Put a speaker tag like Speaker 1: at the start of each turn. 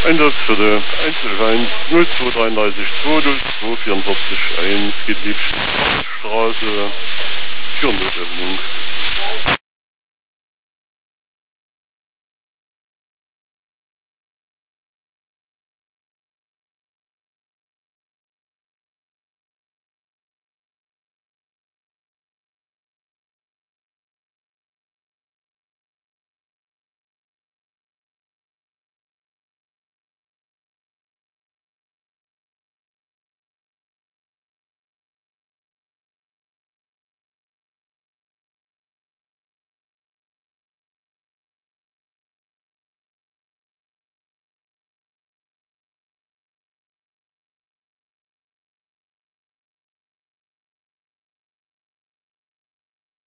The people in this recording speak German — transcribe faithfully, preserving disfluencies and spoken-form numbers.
Speaker 1: Einsatz für die Einzelverein null zwei dreiunddreißig zwei null zwei vierundvierzig eins geht Liebstraße für Notöffnung.